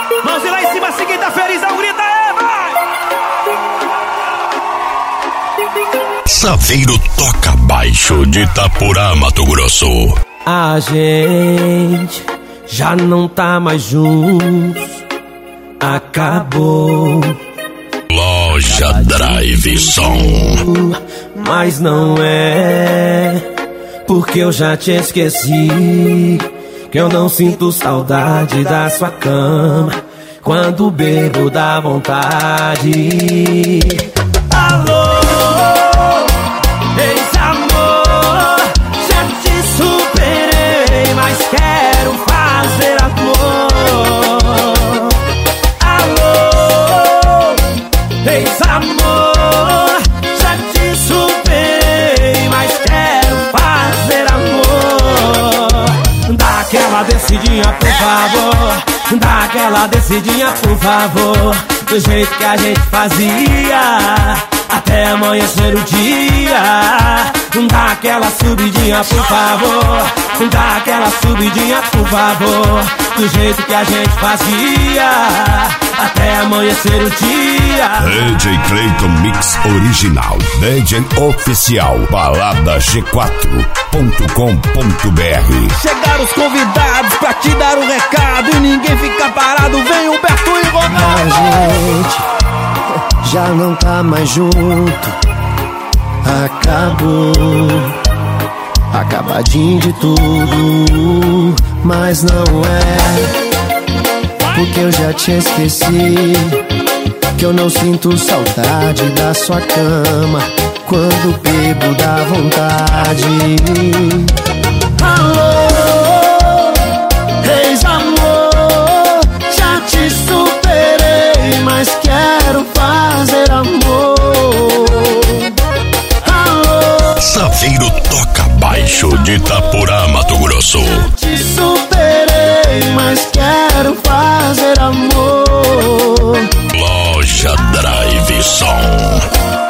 Mãozinha lá em cima, assim quem tá felizão, grita aí, vai! Saveiro toca baixo de Itapurá, Mato Grosso. A gente já não tá mais juntos, acabou. Loja Drive Som. Mas não é porque eu já te esqueci, que eu não sinto saudade da sua cama. Quando bebo dá vontade. Alô, ex-amor, já te superei, mas quero fazer amor. Alô, ex-amor, já te superei, mas quero fazer amor. Dá aquela descidinha, por favor. Dá aquela descidinha, por favor. Do jeito que a gente fazia, até amanhecer o dia. Dá aquela subidinha, por favor. Dá aquela subidinha, por favor. Do jeito que a gente fazia, até amanhecer o dia. DJ Clayton Mix Original. DJ Oficial. Balada G4.com.br. Chegaram os convidados pra te dar um recado e ninguém fica parado. Vem Humberto e Ronaldo. A gente já não tá mais junto, acabou. Acabadinho de tudo, mas não é porque eu já te esqueci, que eu não sinto saudade da sua cama. Quando bebo dá vontade. Alô, ex-amor, já te superei, mas quero fazer amor. Alô, Saveiro toca baixo de Itapurá, Mato Grosso. te superei, mas quero fazer amor. Loja Drive Som.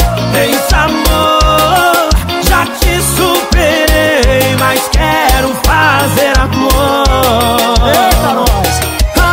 Ex-amor, já te superei, mas quero fazer amor. Eita, nós!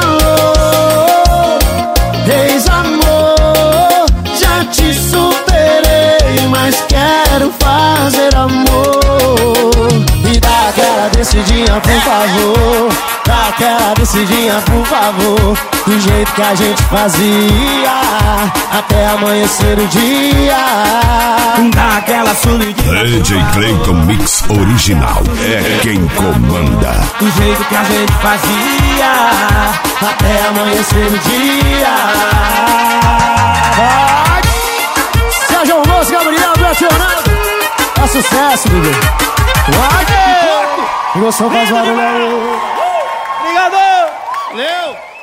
Alô, ex-amor, já te superei, mas quero fazer amor. E dá aquela descidinha, por favor. Dá aquela descidinha, por favor. Do jeito que a gente fazia, até amanhecer o dia. Dá aquela subidinha, DJ Clayton Mix Original. É quem comanda. do jeito que a gente fazia, até amanhecer o dia. Vai! Sérgio Moço, Gabriel, Betionado. É sucesso, bebê. Vai! Emoção faz barulho. Obrigado! Valeu!